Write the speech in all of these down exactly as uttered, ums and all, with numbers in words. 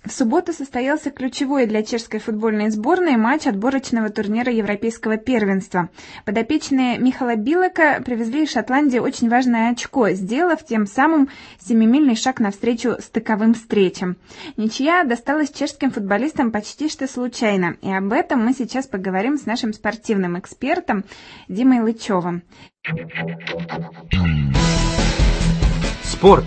В субботу состоялся ключевой для чешской футбольной сборной матч отборочного турнира Европейского первенства. Подопечные Михала Билека привезли из Шотландии очень важное очко, сделав тем самым семимильный шаг навстречу стыковым встречам. Ничья досталась чешским футболистам почти что случайно, и об этом мы сейчас поговорим с нашим спортивным экспертом Димой Лычевым. Спорт.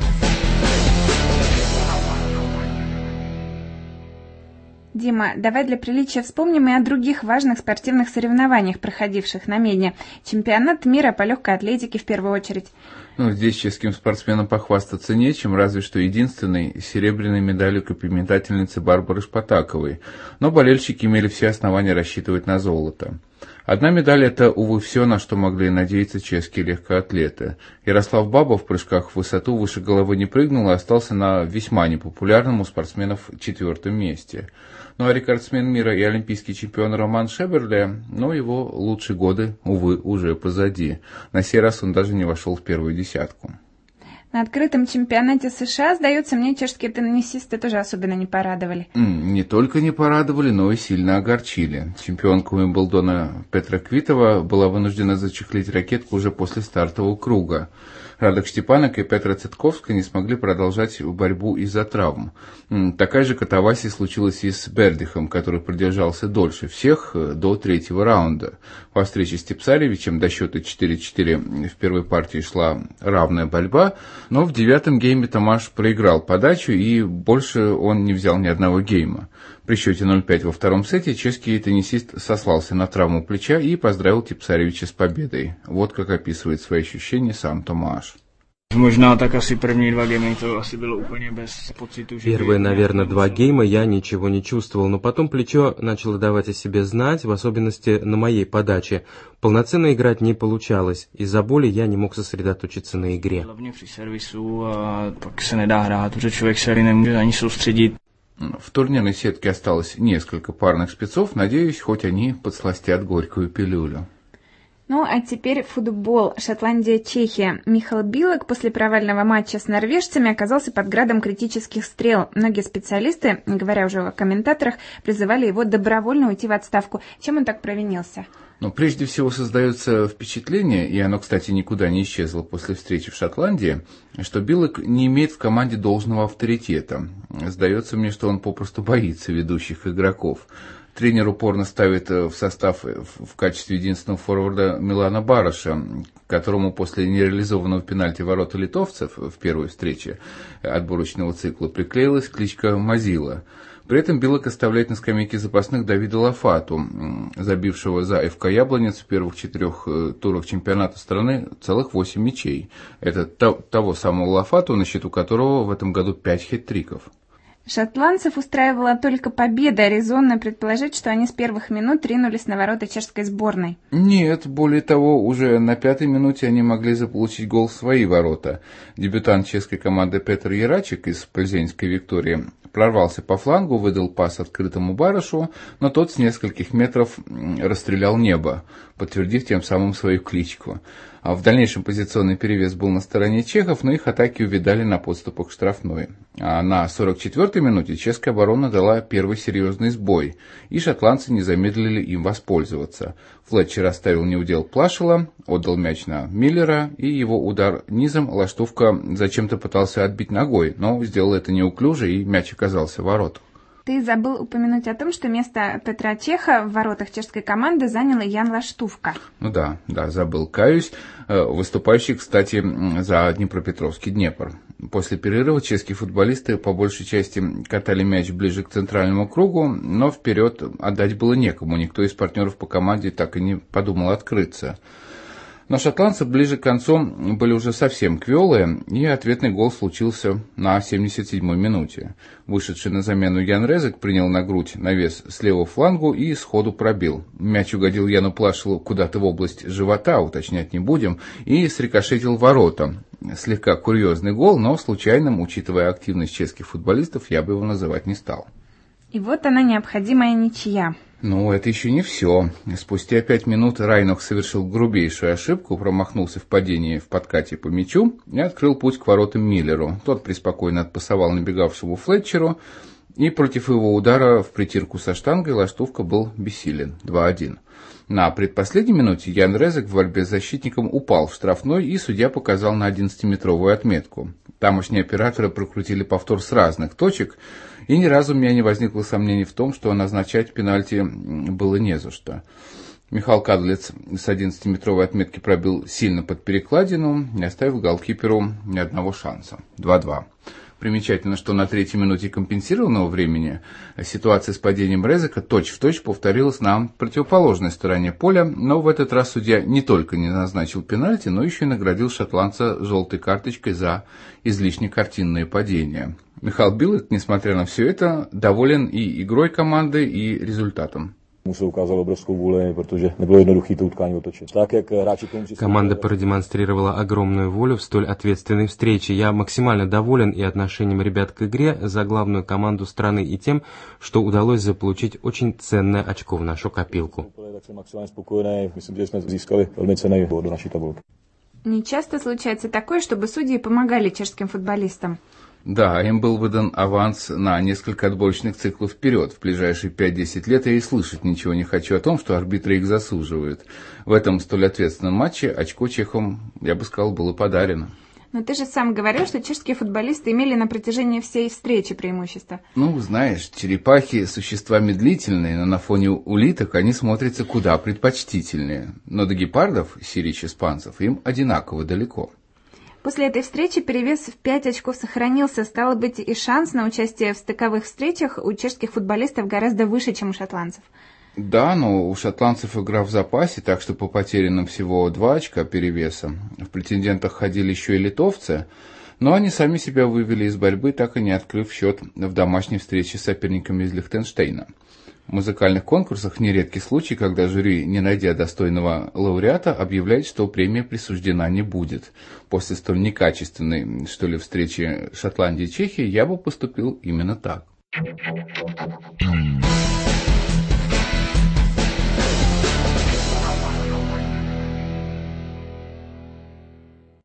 Дима, давай для приличия вспомним и о других важных спортивных соревнованиях, проходивших на Медне. Чемпионат мира по легкой атлетике в первую очередь. Ну, здесь чешским спортсменам похвастаться нечем, разве что единственной серебряной медалью копьеметательницы Барбары Шпатаковой. Но болельщики имели все основания рассчитывать на золото. Одна медаль – это, увы, все, на что могли надеяться чешские легкоатлеты. Ярослав Баба в прыжках в высоту выше головы не прыгнул и остался на весьма непопулярном у спортсменов четвертом месте. Ну а рекордсмен мира и олимпийский чемпион Роман Шеберле, ну, его лучшие годы, увы, уже позади. На сей раз он даже не вошел в первую десятку. На открытом чемпионате США, сдается мне, чешские теннисисты тоже особенно не порадовали. Не только не порадовали, но и сильно огорчили. Чемпионка Уимблдона Петра Квитова была вынуждена зачехлить ракетку уже после стартового круга. Радок Штепанок и Петра Цитковская не смогли продолжать борьбу из-за травм. Такая же катавасия случилась и с Бердихом, который продержался дольше всех до третьего раунда. Во встрече с Тепсаревичем до счета четыре-четыре в первой партии шла равная борьба, но в девятом гейме Томаш проиграл подачу и больше он не взял ни одного гейма. При счете ноль пять во втором сете чешский теннисист сослался на травму плеча и поздравил Тепсаревича с победой. Вот как описывает свои ощущения сам Томаш. Первые, наверное, два гейма я ничего не чувствовал, но потом плечо начало давать о себе знать, в особенности на моей подаче. Полноценно играть не получалось, из-за боли я не мог сосредоточиться на игре. В турнирной сетке осталось несколько парных спецов, надеюсь, хоть они подсластят горькую пилюлю. Ну, а теперь футбол. Шотландия-Чехия. Михал Билек после провального матча с норвежцами оказался под градом критических стрел. Многие специалисты, не говоря уже о комментаторах, призывали его добровольно уйти в отставку. Чем он так провинился? Но прежде всего создается впечатление, и оно, кстати, никуда не исчезло после встречи в Шотландии, что Билек не имеет в команде должного авторитета. Сдается мне, что он попросту боится ведущих игроков. Тренер упорно ставит в состав в качестве единственного форварда Милана Бараша, которому после нереализованного пенальти ворота литовцев в первой встрече отборочного цикла приклеилась кличка Мазила. При этом Билек оставляет на скамейке запасных Давида Лафату, забившего за ФК Яблонец в первых четырех турах чемпионата страны целых восемь мячей. Это того самого Лафату, на счету которого в этом году пять хет-триков. Шотландцев устраивала только победа, резонно предположить, что они с первых минут ринулись на ворота чешской сборной. Нет, более того, уже на пятой минуте они могли заполучить гол в свои ворота. Дебютант чешской команды Петр Ярачек из Плзенской Виктории прорвался по флангу, выдал пас открытому Барышу, но тот с нескольких метров расстрелял небо, подтвердив тем самым свою кличку. А в дальнейшем позиционный перевес был на стороне чехов, но их атаки увидали на подступах к штрафной. А на сорок четвёртой минуте чешская оборона дала первый серьезный сбой, и шотландцы не замедлили им воспользоваться. Флетчер оставил неудел Плашела, отдал мяч на Миллера, и его удар низом Лаштувка зачем-то пытался отбить ногой, но сделал это неуклюже, и мяч оказался в воротах. Ты забыл упомянуть о том, что место Петра Чеха в воротах чешской команды занял Ян Лаштувка. Ну да, да, забыл, каюсь. Выступающий, кстати, за Днепропетровский Днепр. После перерыва чешские футболисты по большей части катали мяч ближе к центральному кругу, но вперед отдать было некому. Никто из партнеров по команде так и не подумал открыться. Но шотландцы ближе к концу были уже совсем квелые, и ответный гол случился на семьдесят седьмой минуте. Вышедший на замену Ян Резек принял на грудь навес с левого флангу и сходу пробил. Мяч угодил Яну Плашелу куда-то в область живота, уточнять не будем, и срикошетил в ворота. Слегка курьезный гол, но случайным, учитывая активность чешских футболистов, я бы его называть не стал. И вот она, необходимая ничья. Ну, это еще не все. Спустя пять минут Райнох совершил грубейшую ошибку, промахнулся в падении в подкате по мячу и открыл путь к воротам Миллеру. Тот преспокойно отпасовал набегавшему Флетчеру. И против его удара в притирку со штангой Лаштовка был бессилен. два один. На предпоследней минуте Ян Резек в борьбе с защитником упал в штрафной, и судья показал на одиннадцатиметровую отметку. Тамошние операторы прокрутили повтор с разных точек, и ни разу у меня не возникло сомнений в том, что назначать пенальти было не за что. Михаил Кадлец с одиннадцатиметровой отметки пробил сильно под перекладину, не оставив голкиперу ни одного шанса. два-два. Примечательно, что на третьей минуте компенсированного времени ситуация с падением Резека точь-в-точь повторилась на противоположной стороне поля, но в этот раз судья не только не назначил пенальти, но еще и наградил шотландца желтой карточкой за излишне картинные падения. Михаил Билек, несмотря на все это, доволен и игрой команды, и результатом. Команда продемонстрировала огромную волю в столь ответственной встрече. Я максимально доволен и отношением ребят к игре за главную команду страны, и тем, что удалось заполучить очень ценное очко в нашу копилку. Не часто случается такое, чтобы судьи помогали чешским футболистам. Да, им был выдан аванс на несколько отборочных циклов вперед. В ближайшие пять-десять лет я и слышать ничего не хочу о том, что арбитры их заслуживают. В этом столь ответственном матче очко чехам, я бы сказал, было подарено. Но ты же сам говорил, что чешские футболисты имели на протяжении всей встречи преимущество. Ну, знаешь, черепахи – существа медлительные, но на фоне улиток они смотрятся куда предпочтительнее. Но до гепардов, сирич испанцев, им одинаково далеко. После этой встречи перевес в пять очков сохранился. Стало быть, и шанс на участие в стыковых встречах у чешских футболистов гораздо выше, чем у шотландцев. Да, но у шотландцев игра в запасе, так что по потерянным всего два очка перевеса. В претендентах ходили еще и литовцы, но они сами себя вывели из борьбы, так и не открыв счет в домашней встрече с соперниками из Лихтенштейна. В музыкальных конкурсах нередкий случай, когда жюри, не найдя достойного лауреата, объявляет, что премия присуждена не будет. После столь некачественной, что ли, встречи Шотландии и Чехии я бы поступил именно так.